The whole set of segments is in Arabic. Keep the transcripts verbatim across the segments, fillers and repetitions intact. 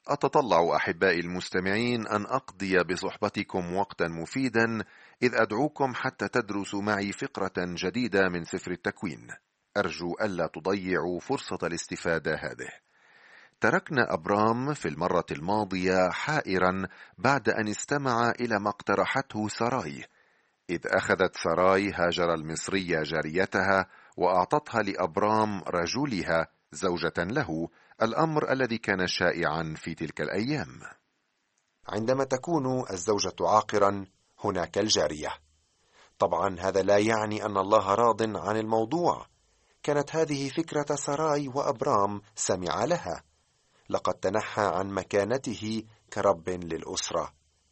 أتطلع أحبائي المستمعين أن أقضي بصحبتكم وقتا مفيدا إذ أدعوكم حتى تدرسوا معي فقرة جديدة من سفر التكوين. أرجو ألا تضيعوا فرصة الاستفادة هذه. تركنا أبرام في المرة الماضية حائرا بعد أن استمع إلى ما اقترحته ساراي، إذ أخذت ساراي هاجر المصرية جاريتها وأعطتها لأبرام رجلها زوجة له، الأمر الذي كان شائعا في تلك الأيام. عندما تكون الزوجة عاقرا هناك الجارية. طبعا هذا لا يعني أن الله راض عن الموضوع. كانت هذه فكرة ساراي وأبرام سمع لها. لقد تنحى عن مكانته كرب للأسرة.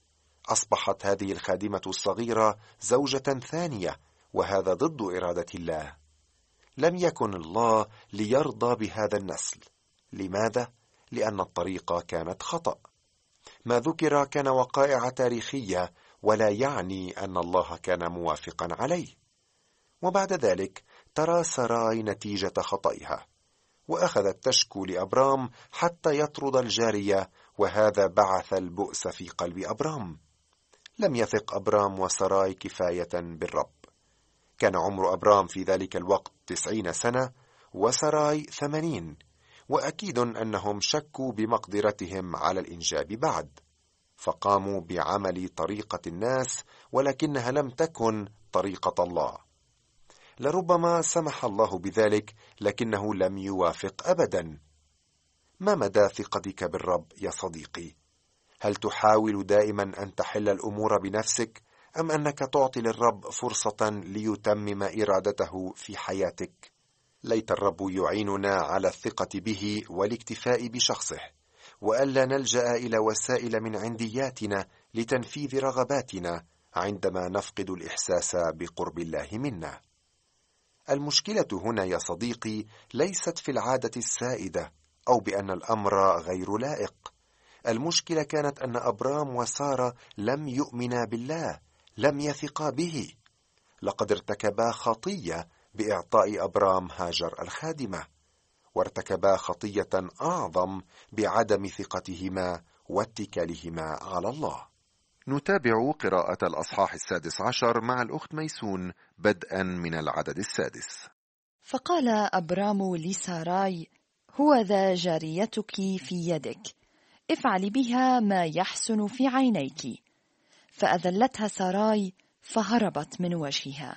أصبحت هذه الخادمة الصغيرة زوجة ثانية، وهذا ضد إرادة الله. لم يكن الله ليرضى بهذا النسل. لماذا؟ لأن الطريقة كانت خطأ. ما ذكر كان وقائع تاريخية، ولا يعني أن الله كان موافقا عليه. وبعد ذلك ترى ساراي نتيجة خطئها، وأخذت تشكو لأبرام حتى يطرد الجارية، وهذا بعث البؤس في قلب أبرام. لم يثق أبرام وساراي كفاية بالرب. كان عمر أبرام في ذلك الوقت تسعين سنة وساراي ثمانين، وأكيد أنهم شكوا بمقدرتهم على الإنجاب بعد، فقاموا بعمل طريقة الناس، ولكنها لم تكن طريقة الله. لربما سمح الله بذلك، لكنه لم يوافق أبدا. ما مدى ثقتك بالرب يا صديقي؟ هل تحاول دائما أن تحل الأمور بنفسك، أم أنك تعطي للرب فرصة ليتمم إرادته في حياتك؟ ليت الرب يعيننا على الثقة به والاكتفاء بشخصه، وألا نلجأ إلى وسائل من عندياتنا لتنفيذ رغباتنا عندما نفقد الإحساس بقرب الله منا. المشكلة هنا يا صديقي ليست في العادة السائدة أو بأن الأمر غير لائق. المشكلة كانت أن أبرام وسارة لم يؤمنا بالله، لم يثقا به. لقد ارتكبا خطية بإعطاء أبرام هاجر الخادمة، وارتكبا خطية أعظم بعدم ثقتهما واتكالهما على الله. نتابع قراءة الأصحاح السادس عشر مع الأخت ميسون بدءا من العدد السادس. فقال أبرام لساراي: هو ذا جاريتك في يدك، افعلي بها ما يحسن في عينيك. فأذلتها ساراي فهربت من وجهها.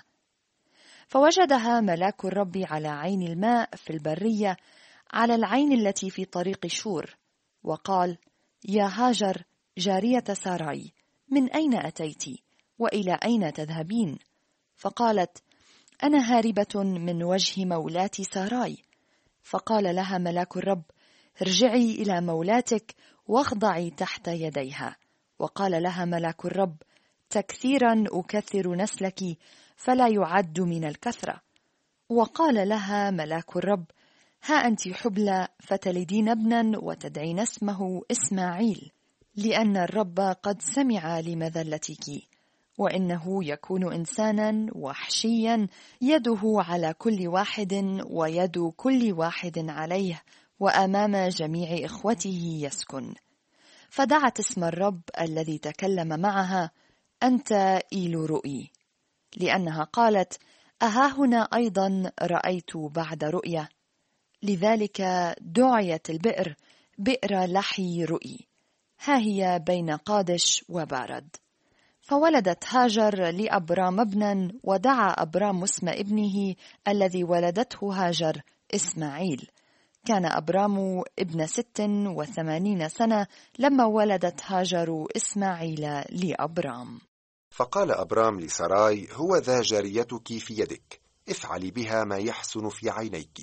فوجدها ملاك الرب على عين الماء في البرية، على العين التي في طريق شور، وقال: يا هاجر جارية ساراي، من أين أتيت؟ وإلى أين تذهبين؟ فقالت: أنا هاربة من وجه مولاتي ساراي. فقال لها ملاك الرب: ارجعي إلى مولاتك واخضعي تحت يديها. وقال لها ملاك الرب: تكثيرا أكثر نسلك، فلا يعد من الكثرة. وقال لها ملاك الرب: ها أنت حبلى، فتلدين ابنا وتدعين اسمه إسماعيل، لأن الرب قد سمع لمذلتك، وإنه يكون إنسانا وحشيا، يده على كل واحد ويد كل واحد عليه، وأمام جميع إخوته يسكن. فدعت اسم الرب الذي تكلم معها: أنت إيل رؤي، لأنها قالت: أها هنا أيضا رأيت بعد رؤية. لذلك دعيت البئر بئر لحي رؤي، ها هي بين قادش وبارد. فولدت هاجر لأبرام ابنا، ودعا أبرام اسم ابنه الذي ولدته هاجر إسماعيل. كان أبرام ابن ست وثمانين سنة لما ولدت هاجر إسماعيل لأبرام. فقال أبرام لساراي: هو ذا جاريتك في يدك، افعلي بها ما يحسن في عينيك.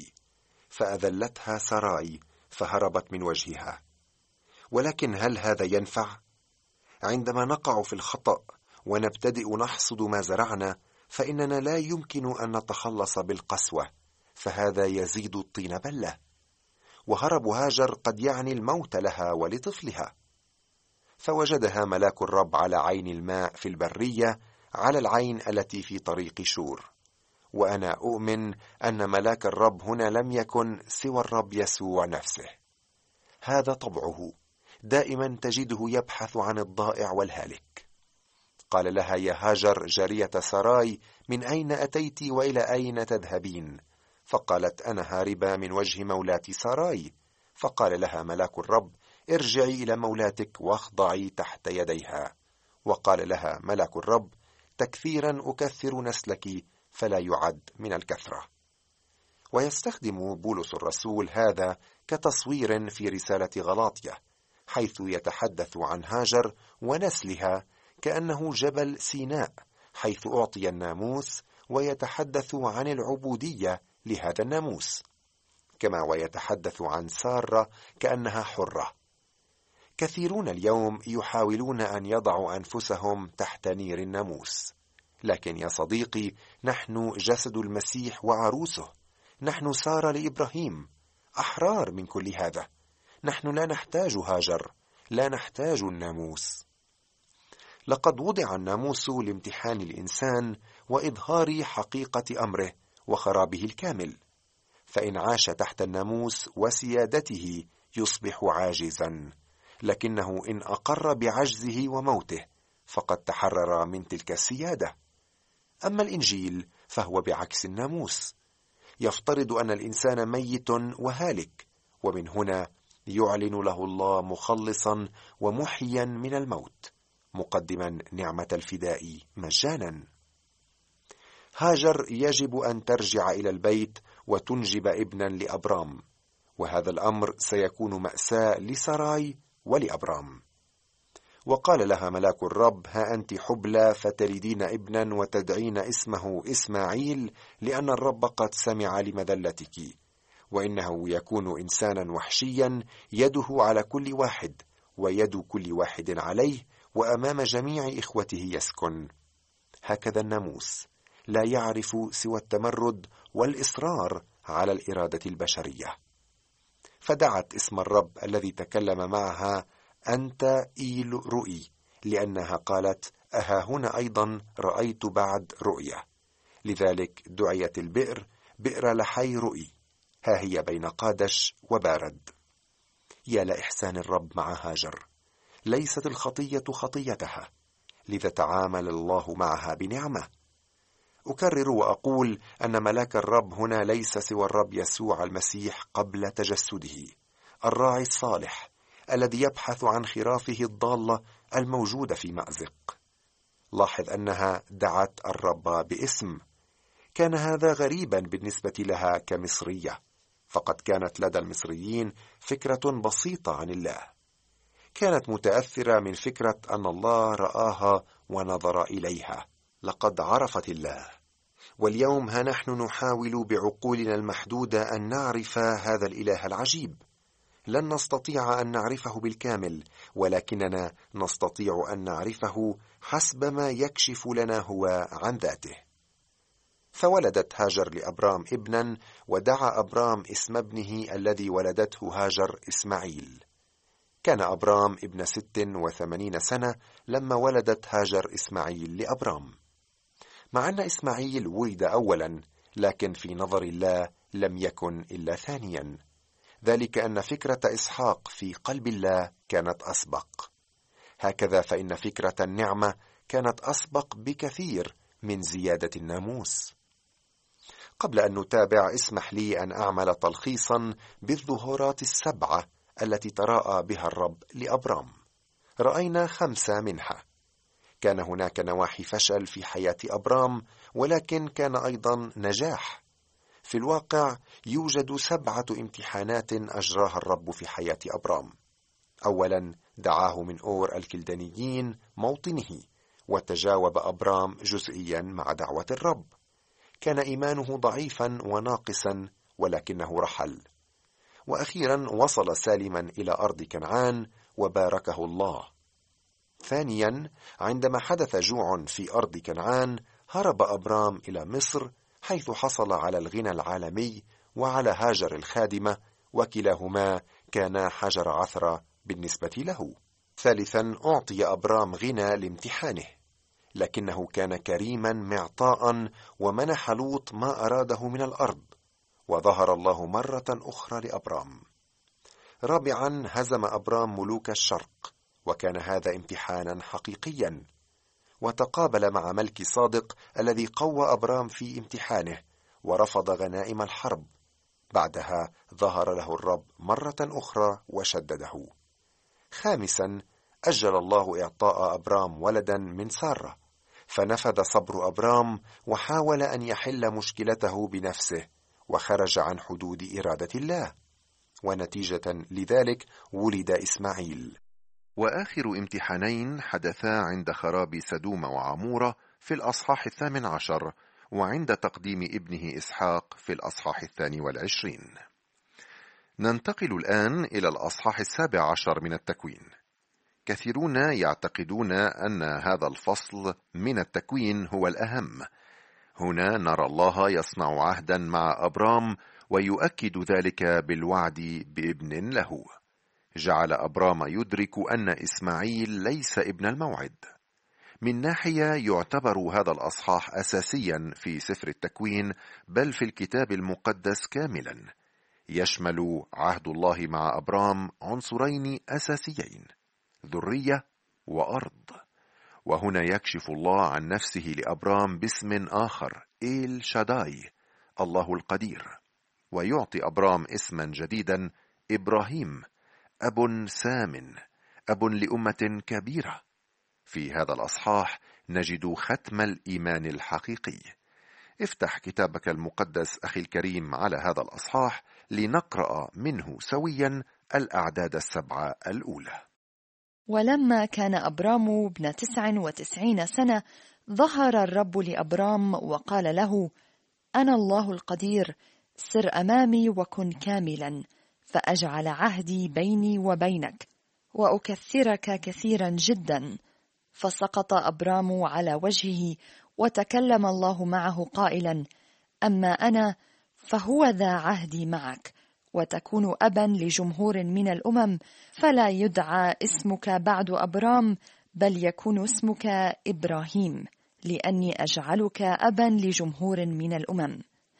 فأذلتها ساراي فهربت من وجهها. ولكن هل هذا ينفع؟ عندما نقع في الخطأ ونبتدئ نحصد ما زرعنا، فإننا لا يمكن أن نتخلص بالقسوة، فهذا يزيد الطين بلة. وهرب هاجر قد يعني الموت لها ولطفلها. فوجدها ملاك الرب على عين الماء في البرية، على العين التي في طريق شور. وأنا أؤمن أن ملاك الرب هنا لم يكن سوى الرب يسوع نفسه. هذا طبعه، دائما تجده يبحث عن الضائع والهالك. قال لها: يا هاجر جارية ساراي، من أين أتيت وإلى أين تذهبين؟ فقالت: أنا هاربة من وجه مولاتي ساراي. فقال لها ملاك الرب: ارجعي إلى مولاتك واخضعي تحت يديها. وقال لها ملاك الرب: تكثيرا أكثر نسلك فلا يعد من الكثرة. ويستخدم بولس الرسول هذا كتصوير في رسالة غلاطية، حيث يتحدث عن هاجر ونسلها كأنه جبل سيناء حيث أعطي الناموس، ويتحدث عن العبودية لهذا الناموس، كما ويتحدث عن سارة كأنها حرة. كثيرون اليوم يحاولون أن يضعوا أنفسهم تحت نير الناموس، لكن يا صديقي، نحن جسد المسيح وعروسه، نحن سارة لإبراهيم، أحرار من كل هذا. نحن لا نحتاج هاجر، لا نحتاج الناموس. لقد وضع الناموس لامتحان الإنسان وإظهار حقيقة أمره وخرابه الكامل، فإن عاش تحت الناموس وسيادته يصبح عاجزا، لكنه إن أقر بعجزه وموته فقد تحرر من تلك السيادة. أما الإنجيل فهو بعكس الناموس، يفترض أن الإنسان ميت وهالك، ومن هنا يعلن له الله مخلصا ومحيا من الموت، مقدما نعمة الفداء مجانا. هاجر يجب أن ترجع إلى البيت وتنجب ابنا لأبرام، وهذا الأمر سيكون مأساة لساراي ولأبرام. وقال لها ملاك الرب: ها أنت حبلى فتلدين ابنا وتدعين اسمه إسماعيل، لأن الرب قد سمع لمذلتك، وإنه يكون إنسانا وحشيا يده على كل واحد، ويد كل واحد عليه، وأمام جميع إخوته يسكن. هكذا الناموس لا يعرف سوى التمرد والإصرار على الإرادة البشرية. فدعت اسم الرب الذي تكلم معها: أنت إيل رؤي، لأنها قالت: أها هنا أيضا رأيت بعد رؤية. لذلك دعيت البئر بئر لحي رؤي، ها هي بين قادش وبارد. يا لإحسان الرب مع هاجر، ليست الخطية خطيتها، لذا تعامل الله معها بنعمة. أكرر وأقول أن ملاك الرب هنا ليس سوى الرب يسوع المسيح قبل تجسده، الراعي الصالح الذي يبحث عن خرافه الضالة الموجودة في مأزق. لاحظ أنها دعت الرب باسم. كان هذا غريبا بالنسبة لها كمصرية، فقد كانت لدى المصريين فكرة بسيطة عن الله. كانت متأثرة من فكرة أن الله رآها ونظر إليها، لقد عرفت الله. واليوم ها نحن نحاول بعقولنا المحدودة أن نعرف هذا الإله العجيب. لن نستطيع أن نعرفه بالكامل، ولكننا نستطيع أن نعرفه حسب ما يكشف لنا هو عن ذاته. فولدت هاجر لأبرام ابنا، ودعا أبرام اسم ابنه الذي ولدته هاجر إسماعيل. كان أبرام ابن ست وثمانين سنة لما ولدت هاجر إسماعيل لأبرام. مع أن إسماعيل ولد أولا، لكن في نظر الله لم يكن إلا ثانيا، ذلك أن فكرة إسحاق في قلب الله كانت أسبق. هكذا فإن فكرة النعمة كانت أسبق بكثير من زيادة الناموس. قبل أن نتابع، اسمح لي أن أعمل تلخيصا بالظهورات السبعة التي تراءى بها الرب لأبرام. رأينا خمسة منها. كان هناك نواحي فشل في حياة أبرام، ولكن كان أيضا نجاح. في الواقع يوجد سبعة امتحانات أجراها الرب في حياة أبرام. أولا، دعاه من أور الكلدانيين موطنه، وتجاوب أبرام جزئيا مع دعوة الرب. كان إيمانه ضعيفا وناقصا، ولكنه رحل. وأخيرا وصل سالما إلى أرض كنعان وباركه الله. ثانيا، عندما حدث جوع في أرض كنعان، هرب أبرام إلى مصر، حيث حصل على الغنى العالمي وعلى هاجر الخادمة، وكلاهما كانا حجر عثرة بالنسبة له. ثالثا، أعطي أبرام غنى لامتحانه، لكنه كان كريما معطاء ومنح لوط ما أراده من الأرض، وظهر الله مرة أخرى لأبرام. رابعا، هزم أبرام ملوك الشرق، وكان هذا امتحانا حقيقيا، وتقابل مع ملك صادق الذي قوى أبرام في امتحانه ورفض غنائم الحرب. بعدها ظهر له الرب مرة أخرى وشدده. خامسا، أجل الله إعطاء أبرام ولدا من سارة، فنفذ صبر أبرام وحاول أن يحل مشكلته بنفسه وخرج عن حدود إرادة الله، ونتيجة لذلك ولد إسماعيل. وآخر امتحانين حدثا عند خراب سدوم وعمورة في الأصحاح الثامن عشر، وعند تقديم ابنه إسحاق في الأصحاح الثاني والعشرين. ننتقل الآن إلى الأصحاح السابع عشر من التكوين. كثيرون يعتقدون أن هذا الفصل من التكوين هو الأهم. هنا نرى الله يصنع عهدا مع أبرام ويؤكد ذلك بالوعد بابن له. جعل أبرام يدرك أن إسماعيل ليس ابن الموعد. من ناحية يعتبر هذا الأصحاح أساسيا في سفر التكوين، بل في الكتاب المقدس كاملا. يشمل عهد الله مع أبرام عنصرين أساسيين: ذرية وأرض. وهنا يكشف الله عن نفسه لأبرام باسم آخر، إيل شاداي، الله القدير، ويعطي أبرام اسما جديدا، إبراهيم، أب سام، أب لأمة كبيرة. في هذا الأصحاح نجد ختم الإيمان الحقيقي. افتح كتابك المقدس أخي الكريم على هذا الأصحاح لنقرأ منه سويا الأعداد السبعة الأولى. ولما كان أبرام ابن تسع وتسعين سنة، ظهر الرب لأبرام وقال له: أنا الله القدير، سر أمامي وكن كاملا، فأجعل عهدي بيني وبينك، وأكثرك كثيرا جدا. فسقط أبرام على وجهه، وتكلم الله معه قائلا: أما أنا فهو ذا عهدي معك، وتكون أبا لجمهور من الأمم، فلا يدعى اسمك بعد أبرام، بل يكون اسمك إبراهيم، لأني أجعلك أبا لجمهور من الأمم،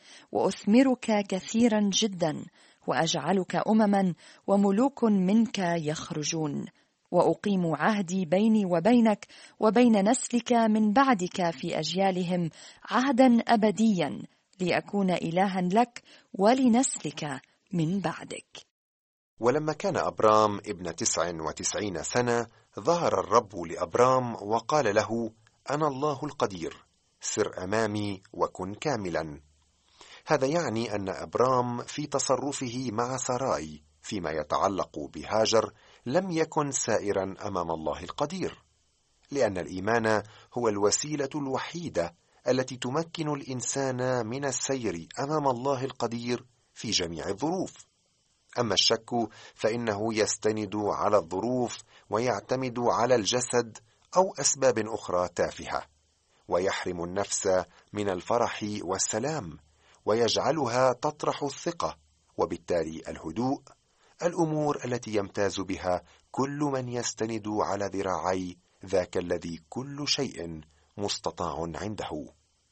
وأثمرك كثيرا جدا، وأجعلك أمما وملوك منك يخرجون، وأقيم عهدي بيني وبينك وبين نسلك من بعدك في أجيالهم عهدا أبديا، لأكون إلها لك ولنسلك من بعدك. ولما كان أبرام ابن تسع وتسعين سنة، ظهر الرب لأبرام وقال له: أنا الله القدير، سر أمامي وكن كاملا. هذا يعني أن أبرام في تصرفه مع ساراي فيما يتعلق بهاجر لم يكن سائرا أمام الله القدير، لأن الإيمان هو الوسيلة الوحيدة التي تمكن الإنسان من السير أمام الله القدير في جميع الظروف. أما الشك فإنه يستند على الظروف ويعتمد على الجسد أو أسباب أخرى تافهة، ويحرم النفس من الفرح والسلام، ويجعلها تطرح الثقة وبالتالي الهدوء، الأمور التي يمتاز بها كل من يستند على ذراعي ذاك الذي كل شيء مستطاع عنده.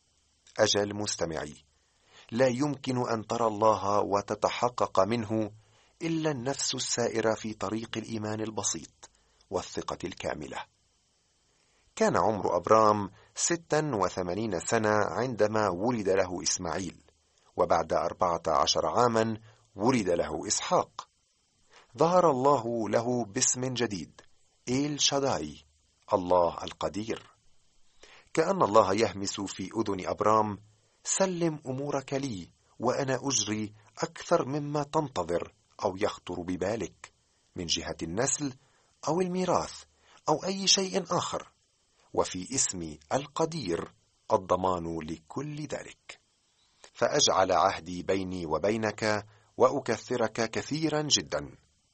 أجل مستمعي، لا يمكن أن ترى الله وتتحقق منه إلا النفس السائرة في طريق الإيمان البسيط والثقة الكاملة. كان عمر أبرام ستا وثمانين سنة عندما ولد له إسماعيل، وبعد أربعة عشر عاما ولد له إسحاق. ظهر الله له باسم جديد، إيل شاداي، الله القدير. كأن الله يهمس في أذن أبرام: سلم أمورك لي وأنا أجري أكثر مما تنتظر أو يخطر ببالك، من جهة النسل أو الميراث أو أي شيء آخر، وفي اسمي القدير الضمان لكل ذلك. فأجعل عهدي بيني وبينك وأكثرك كثيرا جدا.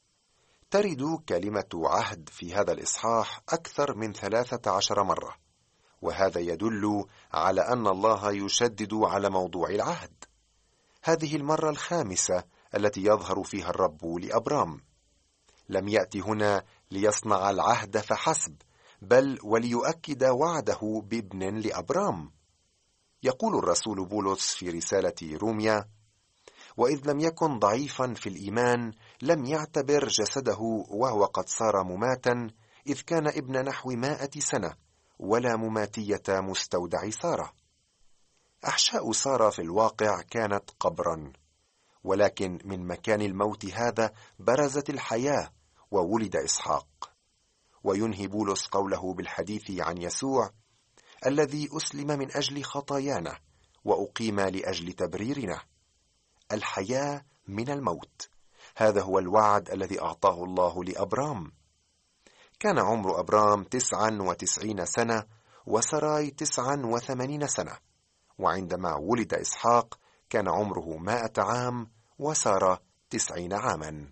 ترد كلمة عهد في هذا الإصحاح أكثر من ثلاثة عشر مرة، وهذا يدل على أن الله يشدد على موضوع العهد. هذه المرة الخامسة التي يظهر فيها الرب لأبرام. لم يأتي هنا ليصنع العهد فحسب، بل وليؤكد وعده بابن لأبرام. يقول الرسول بولس في رسالة روميا: وإذ لم يكن ضعيفا في الإيمان لم يعتبر جسده وهو قد صار مماتا، إذ كان ابن نحو مائة سنة، ولا مماتية مستودع سارة. أحشاء سارة في الواقع كانت قبرا، ولكن من مكان الموت هذا برزت الحياة وولد إسحاق. وينهي بولس قوله بالحديث عن يسوع الذي أسلم من أجل خطايانا وأقيم لأجل تبريرنا. الحياة من الموت، هذا هو الوعد الذي أعطاه الله لأبرام. كان عمر أبرام تسعا وتسعين سنة وسراي تسعا وثمانين سنة، وعندما ولد إسحاق كان عمره مائة عام وسار تسعين عاما.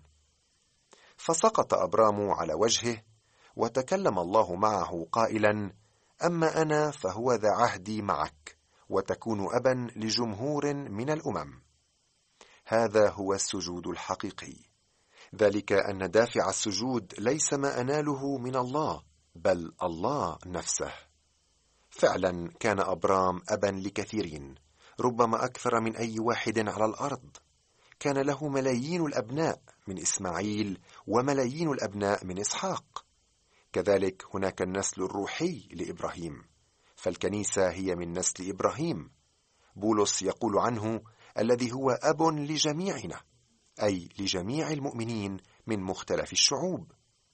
فسقط أبرام على وجهه، وتكلم الله معه قائلا: أما أنا فهو ذا عهدي معك، وتكون أبا لجمهور من الأمم. هذا هو السجود الحقيقي، ذلك أن دافع السجود ليس ما أناله من الله، بل الله نفسه. فعلا كان أبرام أبا لكثيرين، ربما أكثر من أي واحد على الأرض. كان له ملايين الأبناء من إسماعيل وملايين الأبناء من إسحاق. كذلك هناك النسل الروحي لإبراهيم، فالكنيسة هي من نسل إبراهيم. بولس يقول عنه الذي هو أب لجميعنا، أي لجميع المؤمنين من مختلف الشعوب.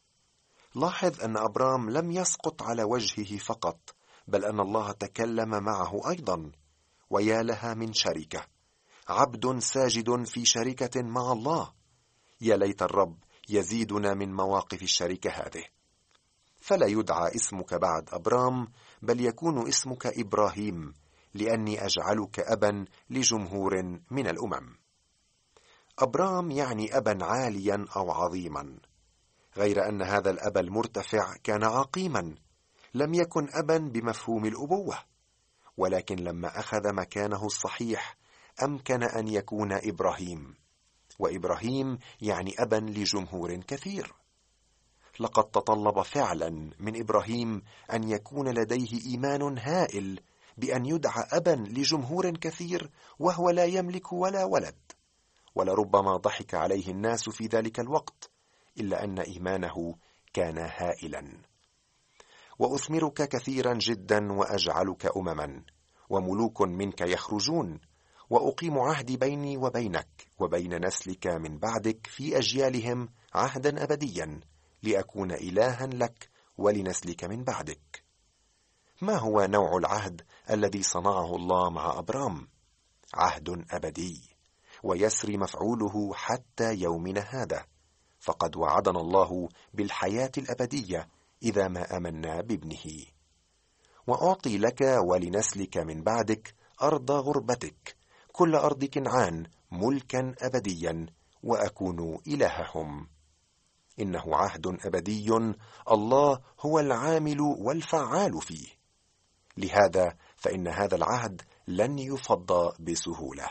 لاحظ أن أبرام لم يسقط على وجهه فقط، بل أن الله تكلم معه أيضا. ويا لها من شركة، عبد ساجد في شركة مع الله. يا ليت الرب يزيدنا من مواقف الشركة هذه. فلا يدعى اسمك بعد أبرام، بل يكون اسمك إبراهيم، لأني أجعلك أبا لجمهور من الأمم. أبرام يعني أبا عاليا أو عظيما، غير أن هذا الأب المرتفع كان عقيما، لم يكن أبا بمفهوم الأبوة، ولكن لما أخذ مكانه الصحيح أمكن أن يكون إبراهيم. وإبراهيم يعني أبا لجمهور كثير. لقد تطلب فعلا من إبراهيم أن يكون لديه إيمان هائل بأن يدعى أبا لجمهور كثير وهو لا يملك ولا ولد. ولربما ضحك عليه الناس في ذلك الوقت، إلا أن إيمانه كان هائلا. وأثمرك كثيرا جدا وأجعلك أمما، وملوك منك يخرجون، وأقيم عهدي بيني وبينك وبين نسلك من بعدك في أجيالهم عهدا أبديا، لأكون إلها لك ولنسلك من بعدك. ما هو نوع العهد الذي صنعه الله مع أبرام؟ عهد أبدي، ويسري مفعوله حتى يومنا هذا، فقد وعدنا الله بالحياة الأبدية إذا ما آمنا بابنه. وأعطي لك ولنسلك من بعدك أرض غربتك، كل أرض كنعان، ملكا أبديا، وأكون إلههم. إنه عهد أبدي، الله هو العامل والفعال فيه. لهذا فإن هذا العهد لن يفض بسهولة.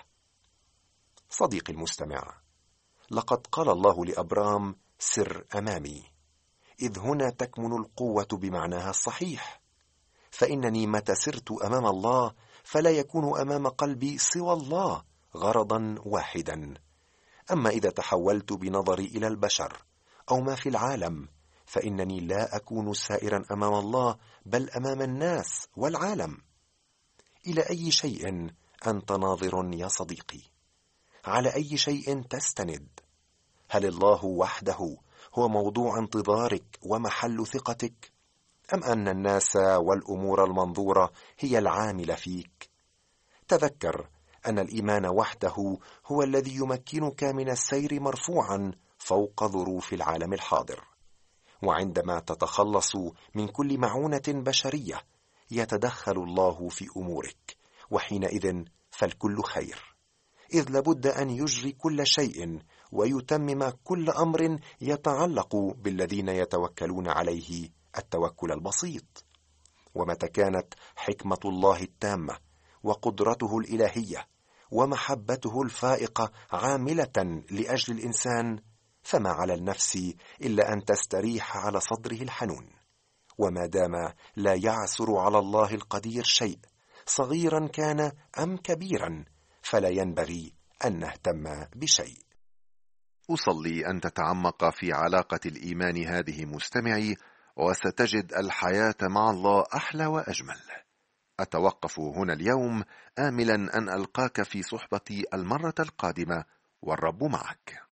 صديقي المستمع، لقد قال الله لأبرام: سر أمامي، إذ هنا تكمن القوة بمعناها الصحيح. فإنني متى سرت أمام الله فلا يكون أمام قلبي سوى الله غرضا واحدا. أما إذا تحولت بنظري إلى البشر أو ما في العالم، فإنني لا أكون سائرا أمام الله، بل أمام الناس والعالم. إلى أي شيء أنت ناظر يا صديقي؟ على أي شيء تستند؟ هل الله وحده هو موضوع انتظارك ومحل ثقتك، أم أن الناس والأمور المنظورة هي العاملة فيك؟ تذكر أن الإيمان وحده هو الذي يمكنك من السير مرفوعا فوق ظروف العالم الحاضر. وعندما تتخلص من كل معونة بشرية يتدخل الله في أمورك، وحينئذ فالكل خير، إذ لابد أن يجري كل شيء ويتمم كل أمر يتعلق بالذين يتوكلون عليه التوكل البسيط. ومتى كانت حكمة الله التامة وقدرته الإلهية ومحبته الفائقة عاملة لأجل الإنسان، فما على النفس إلا أن تستريح على صدره الحنون. وما دام لا يعثر على الله القدير شيء، صغيرا كان أم كبيرا، فلا ينبغي أن نهتم بشيء. أصلي أن تتعمق في علاقة الإيمان هذه مستمعي، وستجد الحياة مع الله أحلى وأجمل. أتوقف هنا اليوم آملا أن ألقاك في صحبتي المرة القادمة، والرب معك.